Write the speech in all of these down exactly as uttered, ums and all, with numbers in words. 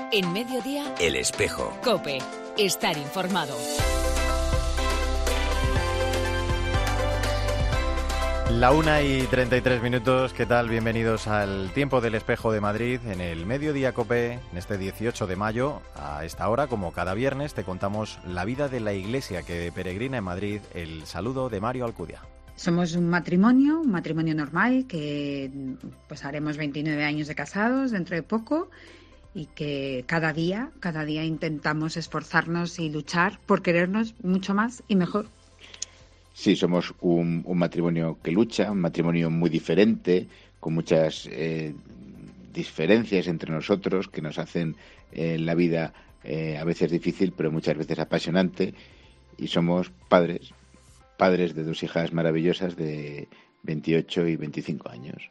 En Mediodía, El Espejo. COPE. Estar informado. La una y treinta y tres minutos, ¿qué tal? Bienvenidos al Tiempo del Espejo de Madrid, en el Mediodía COPE, en este dieciocho de mayo. A esta hora, como cada viernes, te contamos la vida de la iglesia que peregrina en Madrid. El saludo de Mario Alcudia. Somos un matrimonio, un matrimonio normal, que pues haremos veintinueve años de casados dentro de poco, y que cada día, cada día intentamos esforzarnos y luchar por querernos mucho más y mejor. Sí, somos un, un matrimonio que lucha, un matrimonio muy diferente, con muchas eh, diferencias entre nosotros que nos hacen eh, la vida eh, a veces difícil, pero muchas veces apasionante. Y somos padres, padres de dos hijas maravillosas de veintiocho y veinticinco años.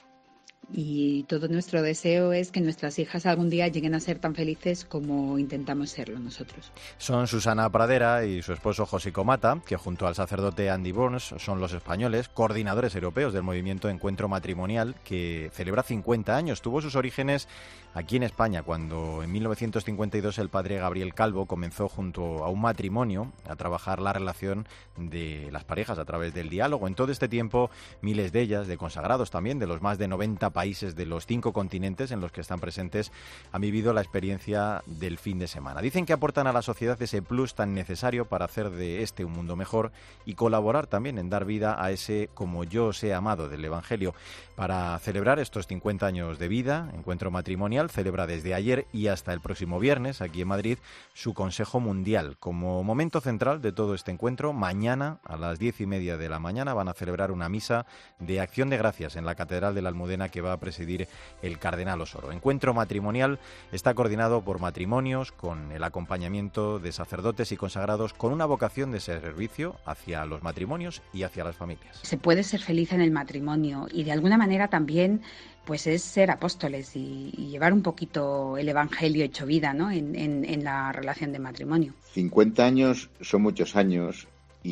Y todo nuestro deseo es que nuestras hijas algún día lleguen a ser tan felices como intentamos serlo nosotros. Son Susana Pradera y su esposo José Comata, que junto al sacerdote Andy Burns son los españoles, coordinadores europeos del movimiento Encuentro Matrimonial, que celebra cincuenta años. Tuvo sus orígenes aquí en España, cuando en mil novecientos cincuenta y dos el padre Gabriel Calvo comenzó junto a un matrimonio a trabajar la relación de las parejas a través del diálogo. En todo este tiempo, miles de ellas, de consagrados también, de los más de noventa países de los cinco continentes en los que están presentes, han vivido la experiencia del fin de semana. Dicen que aportan a la sociedad ese plus tan necesario para hacer de este un mundo mejor y colaborar también en dar vida a ese "como yo os he amado" del Evangelio. Para celebrar estos cincuenta años de vida, Encuentro Matrimonial celebra desde ayer y hasta el próximo viernes, aquí en Madrid, su Consejo Mundial. Como momento central de todo este encuentro, mañana a las diez y media de la mañana van a celebrar una misa de acción de gracias en la Catedral de la Almudena, que va a presidir el cardenal Osoro. Encuentro Matrimonial está coordinado por matrimonios, con el acompañamiento de sacerdotes y consagrados, con una vocación de servicio hacia los matrimonios y hacia las familias. Se puede ser feliz en el matrimonio y de alguna manera también pues es ser apóstoles y, y llevar un poquito el Evangelio hecho vida, ¿no? en, en, en la relación de matrimonio. cincuenta años son muchos años,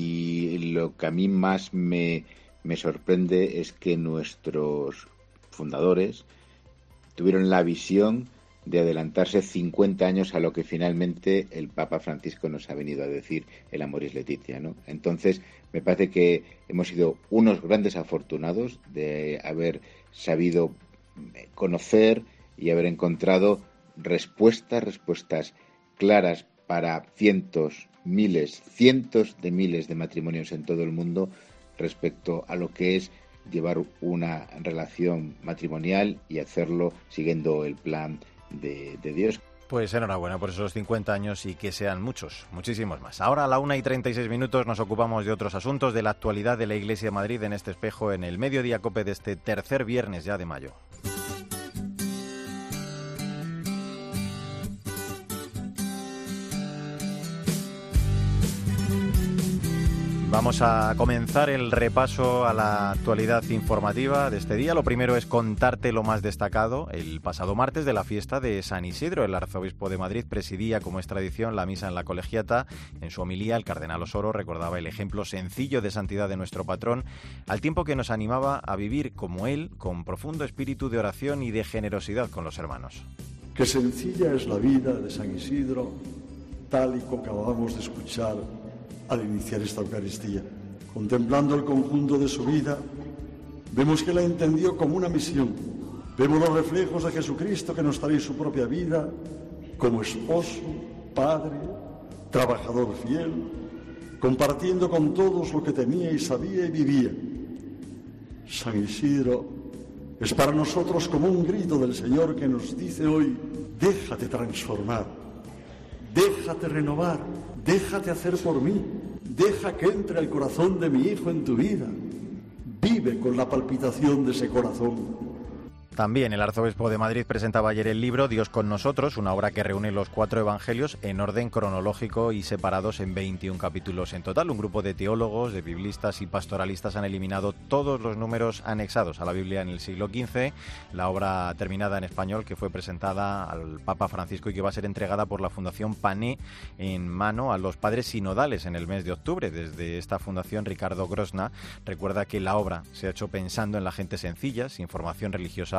y lo que a mí más me, me sorprende es que nuestros fundadores tuvieron la visión de adelantarse cincuenta años a lo que finalmente el Papa Francisco nos ha venido a decir, el Amoris Laetitia, ¿no? Entonces, me parece que hemos sido unos grandes afortunados de haber sabido conocer y haber encontrado respuestas, respuestas claras para cientos, miles, cientos de miles de matrimonios en todo el mundo respecto a lo que es llevar una relación matrimonial y hacerlo siguiendo el plan de, de Dios. Pues enhorabuena por esos cincuenta años y que sean muchos, muchísimos más. Ahora a la una y treinta y seis minutos nos ocupamos de otros asuntos, de la actualidad de la Iglesia de Madrid en este espejo, en el Mediodía COPE de este tercer viernes ya de mayo. Vamos a comenzar el repaso a la actualidad informativa de este día. Lo primero es contarte lo más destacado. El pasado martes de la fiesta de San Isidro, el arzobispo de Madrid presidía, como es tradición, la misa en la Colegiata. En su homilía, el cardenal Osoro recordaba el ejemplo sencillo de santidad de nuestro patrón, al tiempo que nos animaba a vivir como él, con profundo espíritu de oración y de generosidad con los hermanos. Qué sencilla es la vida de San Isidro, tal y como acabamos de escuchar al iniciar esta Eucaristía. Contemplando el conjunto de su vida, vemos que la entendió como una misión. Vemos los reflejos de Jesucristo que nos trae su propia vida, como esposo, padre, trabajador fiel, compartiendo con todos lo que tenía y sabía y vivía. San Isidro es para nosotros como un grito del Señor que nos dice hoy: déjate transformar, déjate renovar, déjate hacer por mí, deja que entre el corazón de mi hijo en tu vida, vive con la palpitación de ese corazón. También el arzobispo de Madrid presentaba ayer el libro Dios con nosotros, una obra que reúne los cuatro evangelios en orden cronológico y separados en veintiún capítulos en total. Un grupo de teólogos, de biblistas y pastoralistas han eliminado todos los números anexados a la Biblia en el siglo quince. La obra terminada en español, que fue presentada al Papa Francisco y que va a ser entregada por la Fundación Pané en mano a los padres sinodales en el mes de octubre. Desde esta fundación, Ricardo Grosna recuerda que la obra se ha hecho pensando en la gente sencilla, sin formación religiosa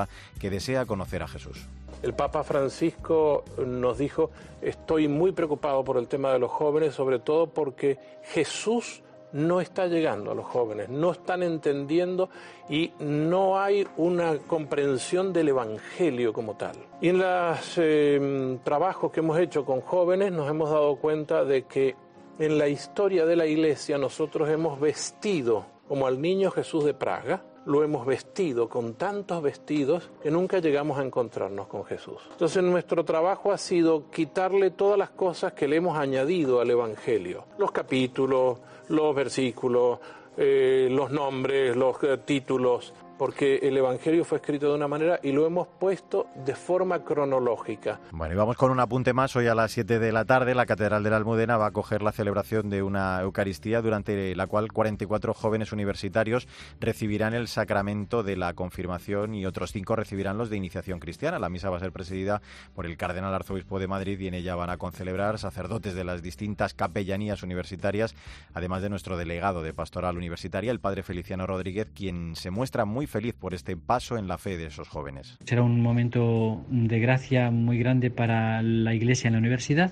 Iglesia que desea conocer a Jesús. El Papa Francisco nos dijo: estoy muy preocupado por el tema de los jóvenes, sobre todo porque Jesús no está llegando a los jóvenes, no están entendiendo y no hay una comprensión del Evangelio como tal. Y en los eh, trabajos que hemos hecho con jóvenes nos hemos dado cuenta de que en la historia de la Iglesia nosotros hemos vestido como al niño Jesús de Praga, lo hemos vestido con tantos vestidos que nunca llegamos a encontrarnos con Jesús. Entonces nuestro trabajo ha sido quitarle todas las cosas que le hemos añadido al Evangelio, los capítulos, los versículos, eh, los nombres, los eh, títulos, porque el Evangelio fue escrito de una manera y lo hemos puesto de forma cronológica. Bueno, y vamos con un apunte más. Hoy a las siete de la tarde la Catedral de la Almudena va a acoger la celebración de una Eucaristía durante la cual cuarenta y cuatro jóvenes universitarios recibirán el sacramento de la confirmación y otros cinco recibirán los de iniciación cristiana. La misa va a ser presidida por el Cardenal Arzobispo de Madrid y en ella van a concelebrar sacerdotes de las distintas capellanías universitarias, además de nuestro delegado de Pastoral Universitaria, el padre Feliciano Rodríguez, quien se muestra muy feliz por este paso en la fe de esos jóvenes. Será un momento de gracia muy grande para la Iglesia en la universidad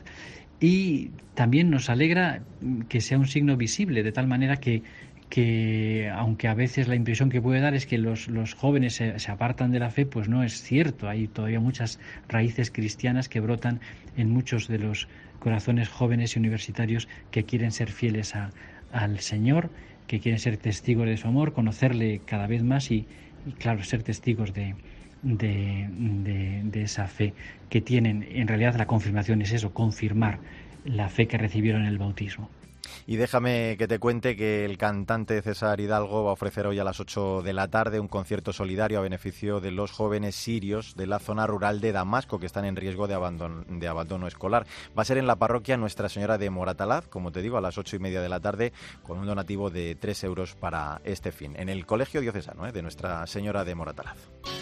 y también nos alegra que sea un signo visible, de tal manera que, que aunque a veces la impresión que puede dar es que los, los jóvenes se, se apartan de la fe, pues no es cierto. Hay todavía muchas raíces cristianas que brotan en muchos de los corazones jóvenes y universitarios que quieren ser fieles a, al Señor, que quieren ser testigos de su amor, conocerle cada vez más y, y claro, ser testigos de, de, de, de esa fe que tienen. En realidad la confirmación es eso, confirmar la fe que recibieron en el bautismo. Y déjame que te cuente que el cantante César Hidalgo va a ofrecer hoy a las ocho de la tarde un concierto solidario a beneficio de los jóvenes sirios de la zona rural de Damasco que están en riesgo de abandono, de abandono escolar. Va a ser en la parroquia Nuestra Señora de Moratalaz, como te digo, a las ocho y media de la tarde, con un donativo de tres euros para este fin, en el Colegio Diocesano ¿eh? de Nuestra Señora de Moratalaz.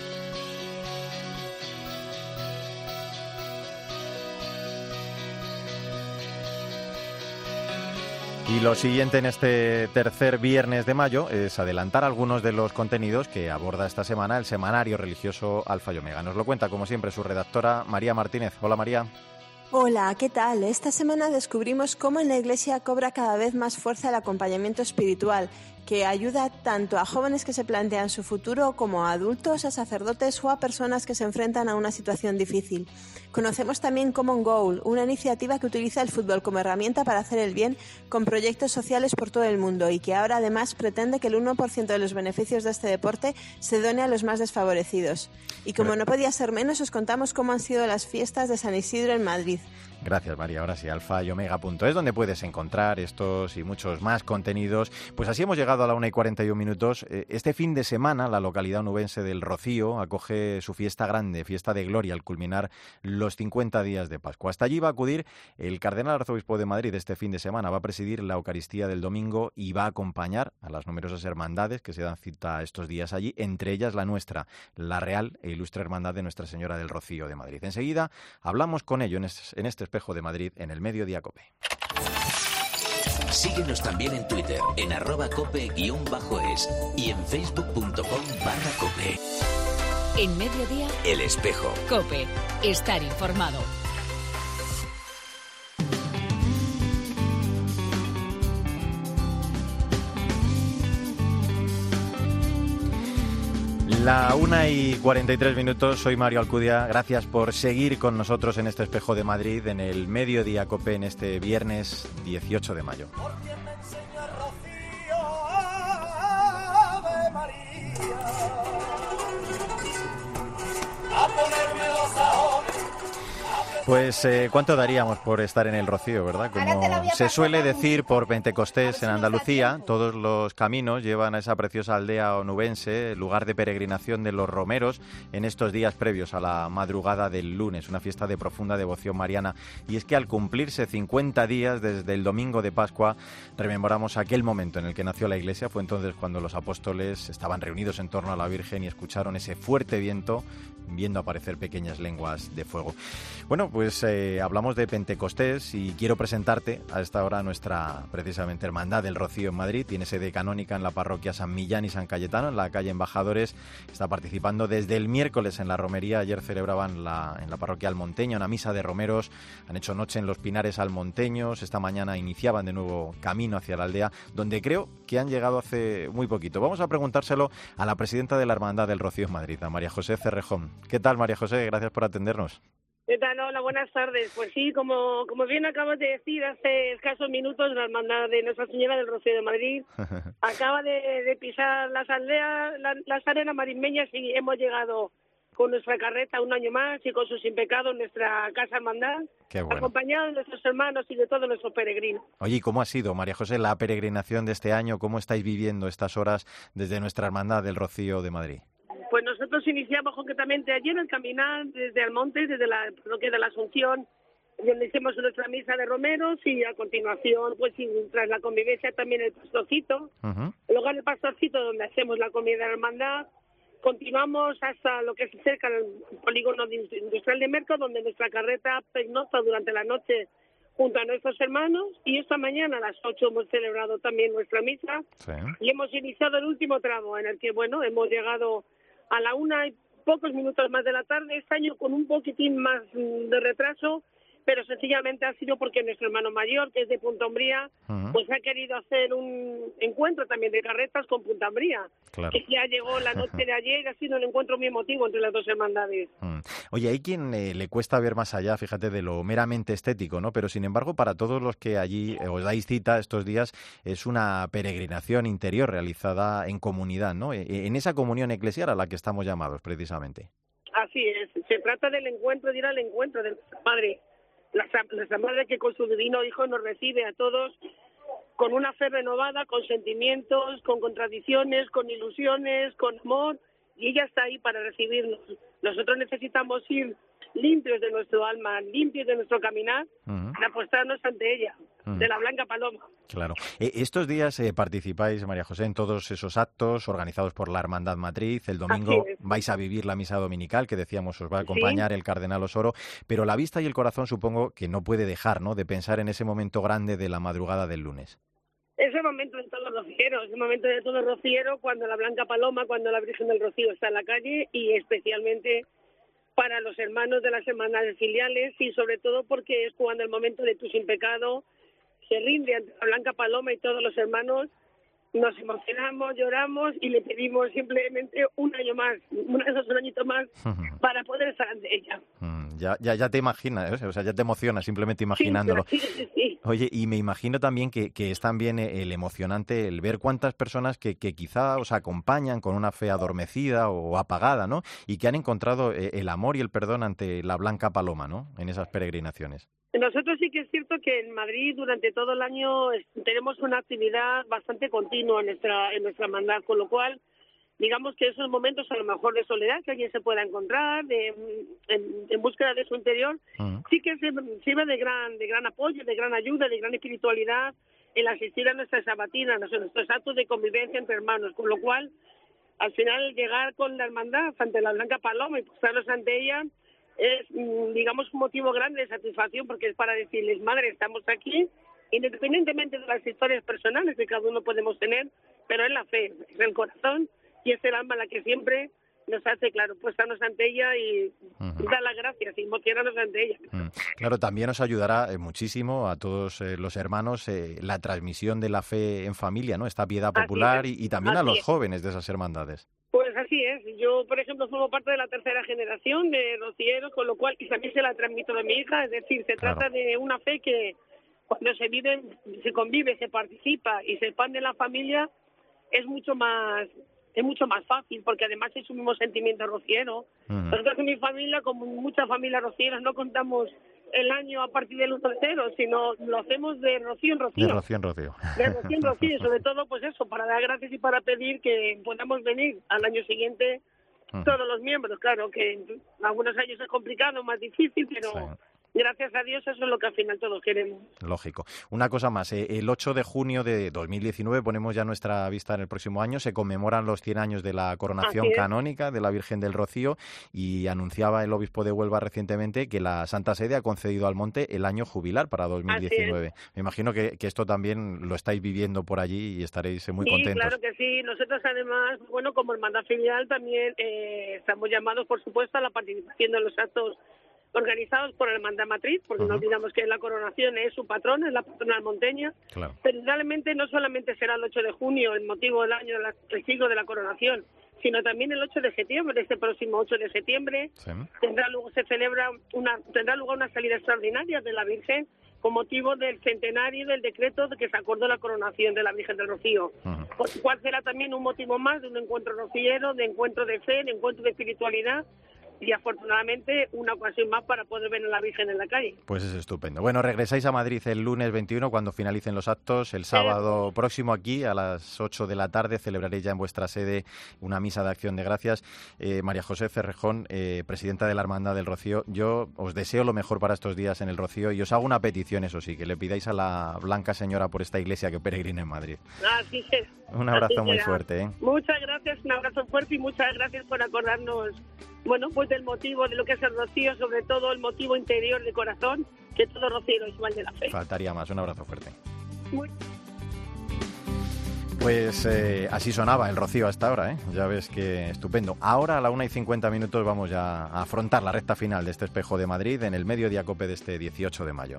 Y lo siguiente en este tercer viernes de mayo es adelantar algunos de los contenidos que aborda esta semana el semanario religioso Alfa y Omega. Nos lo cuenta, como siempre, su redactora María Martínez. Hola, María. Hola, ¿qué tal? Esta semana descubrimos cómo en la Iglesia cobra cada vez más fuerza el acompañamiento espiritual, que ayuda tanto a jóvenes que se plantean su futuro como a adultos, a sacerdotes o a personas que se enfrentan a una situación difícil. Conocemos también Common Goal, una iniciativa que utiliza el fútbol como herramienta para hacer el bien con proyectos sociales por todo el mundo y que ahora además pretende que el uno por ciento de los beneficios de este deporte se done a los más desfavorecidos. Y como no podía ser menos, os contamos cómo han sido las fiestas de San Isidro en Madrid. Gracias, María. Ahora sí, alfa y omega punto es, donde puedes encontrar estos y muchos más contenidos. Pues así hemos llegado a la una y cuarenta y un minutos. Este fin de semana, la localidad onubense del Rocío acoge su fiesta grande, fiesta de gloria, al culminar los cincuenta días de Pascua. Hasta allí va a acudir el Cardenal Arzobispo de Madrid este fin de semana. Va a presidir la Eucaristía del domingo y va a acompañar a las numerosas hermandades que se dan cita estos días allí, entre ellas la nuestra, la Real e Ilustre Hermandad de Nuestra Señora del Rocío de Madrid. Enseguida hablamos con ello en este Espejo de Madrid en el Mediodía Cope. Síguenos también en Twitter, en arroba cope guión bajo es y en facebook punto com barra cope. En Mediodía, El Espejo. Cope. Estar informado. La una y cuarenta y tres minutos, soy Mario Alcudia. Gracias por seguir con nosotros en este Espejo de Madrid, en el Mediodía Cope, en este viernes dieciocho de mayo. Pues eh, ¿cuánto daríamos por estar en el Rocío, verdad? Como se suele decir por Pentecostés en Andalucía, todos los caminos llevan a esa preciosa aldea onubense, lugar de peregrinación de los romeros, en estos días previos a la madrugada del lunes, una fiesta de profunda devoción mariana. Y es que al cumplirse cincuenta días desde el domingo de Pascua, rememoramos aquel momento en el que nació la Iglesia. Fue entonces cuando los apóstoles estaban reunidos en torno a la Virgen y escucharon ese fuerte viento, viendo aparecer pequeñas lenguas de fuego. Bueno, pues eh, hablamos de Pentecostés y quiero presentarte a esta hora nuestra, precisamente, Hermandad del Rocío en Madrid. Tiene sede canónica en la parroquia San Millán y San Cayetano, en la calle Embajadores. Está participando desde el miércoles en la romería. Ayer celebraban la, en la parroquia Almonteña una misa de romeros. Han hecho noche en los Pinares almonteños. Esta mañana iniciaban de nuevo camino hacia la aldea, donde creo que han llegado hace muy poquito. Vamos a preguntárselo a la presidenta de la Hermandad del Rocío en Madrid, a María José Cerrejón. ¿Qué tal, María José? Gracias por atendernos. ¿Qué tal? Hola, buenas tardes. Pues sí, como, como bien acabas de decir, hace escasos minutos la Hermandad de Nuestra Señora del Rocío de Madrid acaba de, de pisar las aldeas, la, las arenas marismeñas, y hemos llegado con nuestra carreta un año más y con sus impecados nuestra casa hermandad, Qué bueno. acompañados de nuestros hermanos y de todos nuestros peregrinos. Oye, ¿y cómo ha sido, María José, la peregrinación de este año? ¿Cómo estáis viviendo estas horas desde nuestra Hermandad del Rocío de Madrid? Pues nosotros iniciamos concretamente ayer el caminar desde Almonte, desde la parroquia de la Asunción, donde hicimos nuestra misa de romeros, y a continuación, pues tras la convivencia, también el pastorcito, uh-huh. el hogar del pastorcito, donde hacemos la comida de la hermandad. Continuamos hasta lo que se acerca al polígono industrial de Merco, donde nuestra carreta pernocta durante la noche junto a nuestros hermanos, y esta mañana a las ocho hemos celebrado también nuestra misa, sí. y hemos iniciado el último tramo, en el que, bueno, hemos llegado a la una y pocos minutos más de la tarde, este año con un poquitín más de retraso, pero sencillamente ha sido porque nuestro hermano mayor, que es de Punta Umbría, uh-huh. pues ha querido hacer un encuentro también de carretas con Punta Umbría, claro. que ya llegó la noche de ayer, ha sido un encuentro muy emotivo entre las dos hermandades. Uh-huh. Oye, hay quien eh, le cuesta ver más allá, fíjate, de lo meramente estético, ¿no? Pero sin embargo, para todos los que allí eh, os dais cita estos días, es una peregrinación interior realizada en comunidad, ¿no? E- en esa comunión eclesial a la que estamos llamados, precisamente. Así es, se trata del encuentro, de ir al encuentro del Padre. Nuestra madre, que con su divino Hijo nos recibe a todos con una fe renovada, con sentimientos, con contradicciones, con ilusiones, con amor, y ella está ahí para recibirnos. Nosotros necesitamos ir limpios de nuestro alma, limpios de nuestro caminar, uh-huh. para apostarnos ante ella, uh-huh. de la Blanca Paloma. Claro. Eh, estos días eh, participáis, María José, en todos esos actos organizados por la Hermandad Matriz. El domingo vais a vivir la misa dominical, que decíamos os va a acompañar sí. el Cardenal Osoro, pero la vista y el corazón supongo que no puede dejar, ¿no?, de pensar en ese momento grande de la madrugada del lunes. Ese momento de todos los rocieros, ese momento de todo rociero, cuando la Blanca Paloma, cuando la Virgen del Rocío está en la calle, y especialmente para los hermanos de las hermandades filiales, y sobre todo porque es cuando el momento de tu sin pecado se rinde ante la Blanca Paloma, y todos los hermanos nos emocionamos, lloramos y le pedimos simplemente un año más, un, un añito más, uh-huh. para poder estar ante ella. Mm, ya, ya, ya te imaginas, ¿eh? O sea, ya te emocionas simplemente imaginándolo. Sí, sí, sí. Oye, y me imagino también que, que es también el emocionante el ver cuántas personas que, que quizá os acompañan con una fe adormecida o apagada, ¿no? Y que han encontrado el amor y el perdón ante la Blanca Paloma, ¿no?, en esas peregrinaciones. Nosotros sí que es cierto que en Madrid durante todo el año tenemos una actividad bastante continua en nuestra en nuestra hermandad, con lo cual digamos que esos momentos a lo mejor de soledad que alguien se pueda encontrar, de, en, en búsqueda de su interior, uh-huh. sí que sirve de gran de gran apoyo, de gran ayuda, de gran espiritualidad el asistir a nuestras sabatinas, a nuestros actos de convivencia entre hermanos, con lo cual al final llegar con la hermandad ante la Blanca Paloma y posarnos ante ella es, digamos, un motivo grande de satisfacción, porque es para decirles, madre, estamos aquí, independientemente de las historias personales que cada uno podemos tener, pero es la fe, es el corazón y es el alma la que siempre nos hace, claro, pues estarnos ante ella y uh-huh. dar las gracias y emocionarnos ante ella. Uh-huh. Claro, también os ayudará eh, muchísimo a todos eh, los hermanos eh, la transmisión de la fe en familia, ¿no? Esta piedad popular y, y también Así a los es. jóvenes de esas hermandades. Pues así es. Yo, por ejemplo, formo parte de la tercera generación de rocieros, con lo cual y también se la transmito a mi hija. Es decir, se claro. trata de una fe que cuando se vive, se convive, se participa y se expande en la familia, es mucho más es mucho más fácil, porque además es un mismo sentimiento rociero. Uh-huh. Nosotros en mi familia, como muchas familias rocieras, no contamos el año a partir del uno de cero, sino lo hacemos de rocío en rocío. De rocío en rocío. De rocío en rocío, sobre todo, pues eso, para dar gracias y para pedir que podamos venir al año siguiente uh-huh. todos los miembros. Claro que algunos años es complicado, más difícil, pero... Sí. gracias a Dios eso es lo que al final todos queremos. Lógico. Una cosa más, eh, el ocho de junio de dos mil diecinueve, ponemos ya nuestra vista en el próximo año, se conmemoran los cien años de la coronación canónica de la Virgen del Rocío y anunciaba el obispo de Huelva recientemente que la Santa Sede ha concedido al monte el año jubilar para dos mil diecinueve. Me imagino que, que esto también lo estáis viviendo por allí y estaréis muy sí, contentos. Sí, claro que sí. Nosotros además, bueno, como hermandad filial también eh, estamos llamados, por supuesto, a la participación en los actos organizados por la Hermandad Matriz, porque uh-huh. no olvidamos que la coronación es su patrón, es la patrona almonteña, claro. Pero realmente no solamente será el ocho de junio, el motivo del año, el siglo de la coronación, sino también el ocho de septiembre, este próximo ocho de septiembre, sí. tendrá luego se celebra una tendrá lugar una salida extraordinaria de la Virgen con motivo del centenario del decreto de que se acordó la coronación de la Virgen del Rocío, uh-huh. por lo cual será también un motivo más de un encuentro rociero, de encuentro de fe, de encuentro de espiritualidad, y afortunadamente una ocasión más para poder ver a la Virgen en la calle. Pues es estupendo. Bueno, regresáis a Madrid el lunes veintiuno cuando finalicen los actos. El sábado eh, próximo aquí a las ocho de la tarde celebraréis ya en vuestra sede una misa de acción de gracias. Eh, María José Cerrejón, eh, presidenta de la Hermandad del Rocío, yo os deseo lo mejor para estos días en el Rocío y os hago una petición, eso sí, que le pidáis a la Blanca Señora por esta iglesia que peregrina en Madrid. Así es. Un abrazo Así muy será. fuerte. ¿eh? Muchas gracias, un abrazo fuerte y muchas gracias por acordarnos, bueno, pues del motivo de lo que es el Rocío, sobre todo el motivo interior de corazón, que todo rociero es igual de la fe. Faltaría más, un abrazo fuerte. Muy... Pues eh, así sonaba el Rocío hasta ahora, ¿eh? Ya ves que estupendo. Ahora a la una y cincuenta minutos vamos ya a afrontar la recta final de este Espejo de Madrid en el Mediodía Cope de este dieciocho de mayo.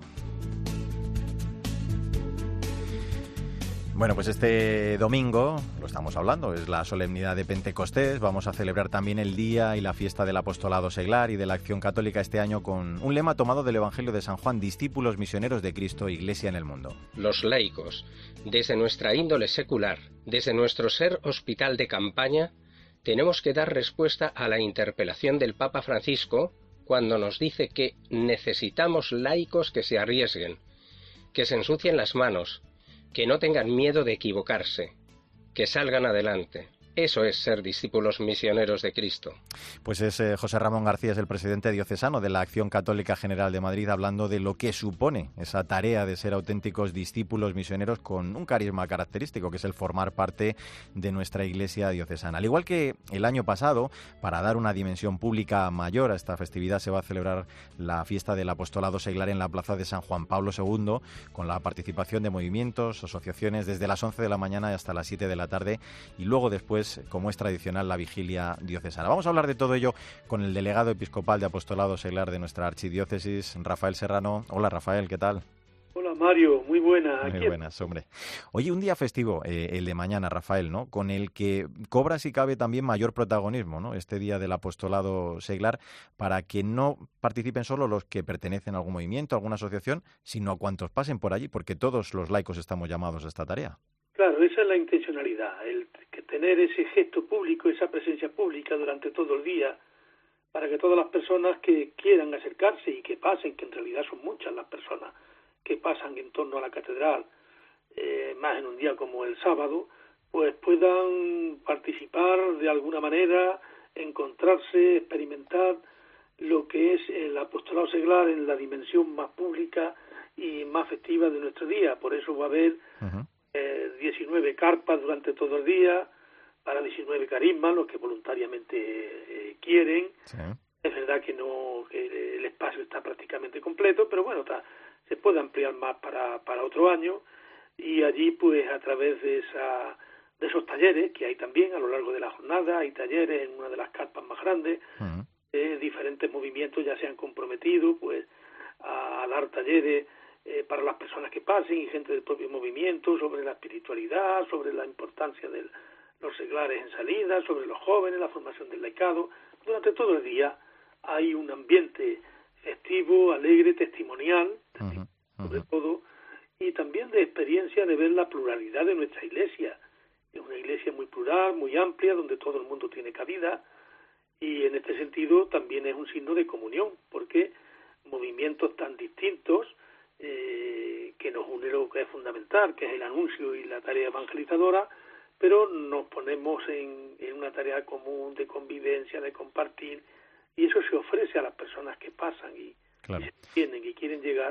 Bueno, pues este domingo, lo estamos hablando, es la solemnidad de Pentecostés. Vamos a celebrar también el día y la fiesta del apostolado seglar y de la acción católica este año con un lema tomado del Evangelio de San Juan: discípulos misioneros de Cristo, Iglesia en el mundo. Los laicos, desde nuestra índole secular, desde nuestro ser hospital de campaña, tenemos que dar respuesta a la interpelación del Papa Francisco cuando nos dice que necesitamos laicos que se arriesguen, que se ensucien las manos, que no tengan miedo de equivocarse, que salgan adelante. Eso es ser discípulos misioneros de Cristo. Pues es eh, José Ramón García, es el presidente diocesano de la Acción Católica General de Madrid, hablando de lo que supone esa tarea de ser auténticos discípulos misioneros con un carisma característico, que es el formar parte de nuestra Iglesia diocesana. Al igual que el año pasado, para dar una dimensión pública mayor a esta festividad, se va a celebrar la fiesta del apostolado seglar en la plaza de San Juan Pablo segundo, con la participación de movimientos, asociaciones, desde las once de la mañana hasta las siete de la tarde, y luego después, como es tradicional, la vigilia diocesana. Vamos a hablar de todo ello con el delegado episcopal de apostolado seglar de nuestra archidiócesis, Rafael Serrano. Hola, Rafael, ¿qué tal? Hola, Mario, muy buena. Muy Aquí... buenas, hombre. Oye, un día festivo, eh, el de mañana, Rafael, ¿no? Con el que cobra, si cabe, también mayor protagonismo, ¿no? Este día del apostolado seglar, para que no participen solo los que pertenecen a algún movimiento, a alguna asociación, sino a cuantos pasen por allí, porque todos los laicos estamos llamados a esta tarea. Claro, esa es la intencionalidad, el que tener ese gesto público, esa presencia pública durante todo el día, para que todas las personas que quieran acercarse y que pasen, que en realidad son muchas las personas que pasan en torno a la catedral, eh, más en un día como el sábado, pues puedan participar de alguna manera, encontrarse, experimentar lo que es el apostolado seglar en la dimensión más pública y más festiva de nuestro día. Por eso va a haber uh-huh. eh, diecinueve carpas durante todo el día, para diecinueve carismas, los que voluntariamente eh, quieren. Sí. Es verdad que no que el espacio está prácticamente completo, pero bueno, está, se puede ampliar más para, para otro año, y allí pues a través de esa de esos talleres que hay también a lo largo de la jornada, hay talleres en una de las carpas más grandes, uh-huh. eh, diferentes movimientos ya se han comprometido pues a, a dar talleres eh, para las personas que pasen y gente del propio movimiento sobre la espiritualidad, sobre la importancia de los seglares en salida, sobre los jóvenes, la formación del laicado. Durante todo el día hay un ambiente festivo, alegre, testimonial, uh-huh, uh-huh. sobre todo, y también de experiencia de ver la pluralidad de nuestra iglesia. Es una iglesia muy plural, muy amplia, donde todo el mundo tiene cabida, y en este sentido también es un signo de comunión, porque movimientos tan distintos eh, que nos unen lo que es fundamental, que es el anuncio y la tarea evangelizadora, pero nos ponemos en, en una tarea común de convivencia, de compartir, y eso se ofrece a las personas que pasan y, claro. y se tienen y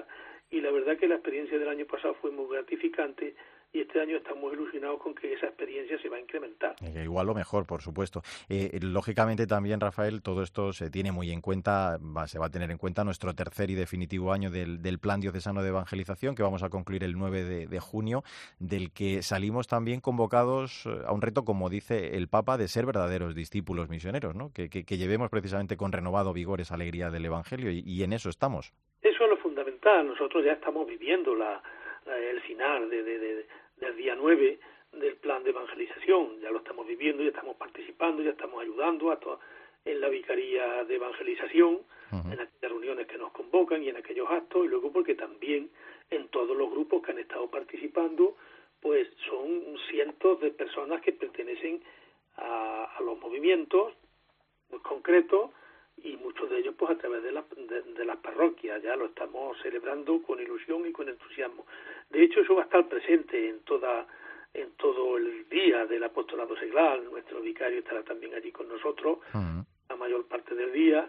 experiencia, y la verdad que la experiencia del año pasado fue muy gratificante, y este año estamos ilusionados con que esa experiencia se va a incrementar. Eh, igual lo mejor, por supuesto. Eh, lógicamente también, Rafael, todo esto se tiene muy en cuenta, va, se va a tener en cuenta nuestro tercer y definitivo año del, del Plan Diocesano de Evangelización, que vamos a concluir el nueve de junio, del que salimos también convocados a un reto, como dice el Papa, de ser verdaderos discípulos misioneros, ¿no? Que, que, que llevemos precisamente con renovado vigor esa alegría del Evangelio, y, y en eso estamos. Eso es lo fundamental. Nosotros ya estamos viviendo la, la, el final de, de, de del día nueve del plan de evangelización, ya lo estamos viviendo, ya estamos participando, ya estamos ayudando a to- en la vicaría de evangelización, uh-huh. en aquellas reuniones que nos convocan y en aquellos actos, y luego porque también en todos los grupos que han estado participando, pues son cientos de personas que pertenecen a, a los movimientos muy concretos, y muchos de ellos pues a través de, la, de, de las parroquias. Ya lo estamos celebrando con ilusión y con entusiasmo. De hecho, eso va a estar presente en toda en todo el día del apostolado seglar. Nuestro vicario estará también allí con nosotros uh-huh. la mayor parte del día,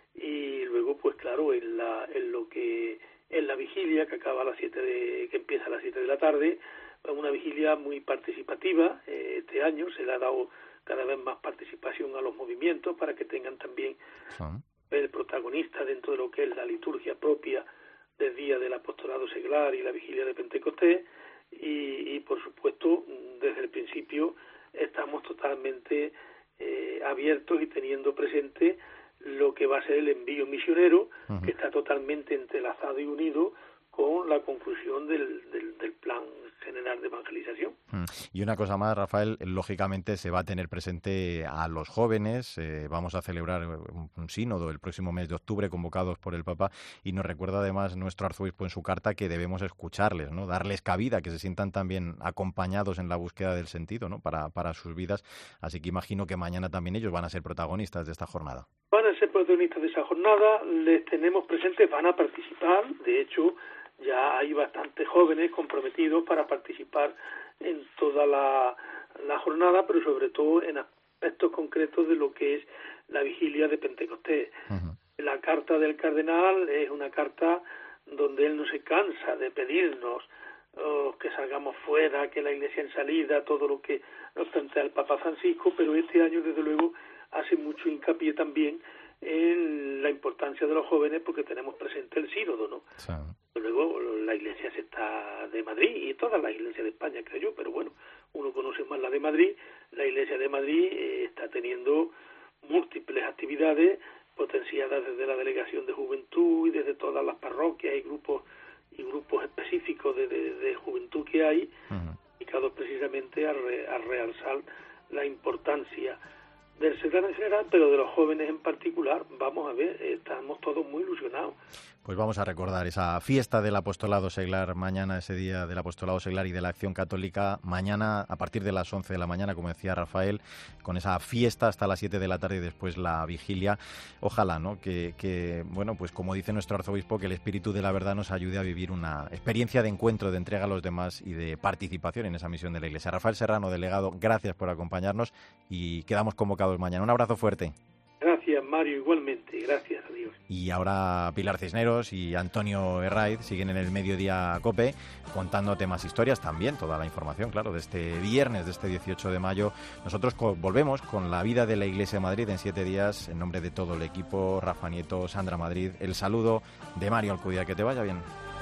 y luego pues claro, en la en lo que en la vigilia, que acaba a las siete de, que empieza a las siete de la tarde, una vigilia muy participativa. Eh, este año se le ha dado cada vez más participación a los movimientos para que tengan también sí. el protagonista dentro de lo que es la liturgia propia del día del apostolado seglar y la vigilia de Pentecostés, y, y por supuesto desde el principio estamos totalmente eh, abiertos y teniendo presente lo que va a ser el envío misionero, uh-huh. que está totalmente entrelazado y unido con la conclusión del, del, del plan general de evangelización. Y una cosa más, Rafael, lógicamente se va a tener presente a los jóvenes. Eh, vamos a celebrar un, un sínodo el próximo mes de octubre, convocados por el Papa, y nos recuerda además nuestro arzobispo en su carta que debemos escucharles, ¿no? Darles cabida, que se sientan también acompañados en la búsqueda del sentido, ¿no? para, para sus vidas. Así que imagino que mañana también ellos van a ser protagonistas de esta jornada. Van a ser protagonistas de esa jornada, les tenemos presentes, van a participar. De hecho, ya hay bastantes jóvenes comprometidos para participar en toda la, la jornada, pero sobre todo en aspectos concretos de lo que es la vigilia de Pentecostés. Uh-huh. La carta del cardenal es una carta donde él no se cansa de pedirnos oh, que salgamos fuera, que la Iglesia en salida, todo lo que nos plantea el Papa Francisco, pero este año desde luego hace mucho hincapié también en la importancia de los jóvenes, porque tenemos presente el sínodo, ¿no? Sí. Luego la Iglesia se está de Madrid, y todas las iglesias de España, creo yo, pero bueno, uno conoce más la de Madrid. La Iglesia de Madrid eh, está teniendo múltiples actividades potenciadas desde la Delegación de Juventud y desde todas las parroquias y grupos y grupos específicos de, de, de juventud que hay, uh-huh. dedicados precisamente a, re, a realzar la importancia del seglar en general, pero de los jóvenes en particular. Vamos a ver, estamos todos muy ilusionados. Pues vamos a recordar esa fiesta del apostolado seglar mañana, ese día del apostolado seglar y de la acción católica, mañana a partir de las once de la mañana, como decía Rafael, con esa fiesta hasta las siete de la tarde y después la vigilia. Ojalá, ¿no? Que, que, bueno, pues como dice nuestro arzobispo, que el Espíritu de la verdad nos ayude a vivir una experiencia de encuentro, de entrega a los demás y de participación en esa misión de la Iglesia. Rafael Serrano, delegado, gracias por acompañarnos y quedamos convocados mañana. Un abrazo fuerte. Gracias, Mario, igualmente. Gracias, adiós. Y ahora Pilar Cisneros y Antonio Herraiz siguen en el Mediodía COPE contándote más historias, también toda la información, claro, de este viernes, de este dieciocho de mayo. Nosotros co- volvemos con la vida de la Iglesia de Madrid en siete días. En nombre de todo el equipo, Rafa Nieto, Sandra Madrid, el saludo de Mario Alcudia. Que te vaya bien.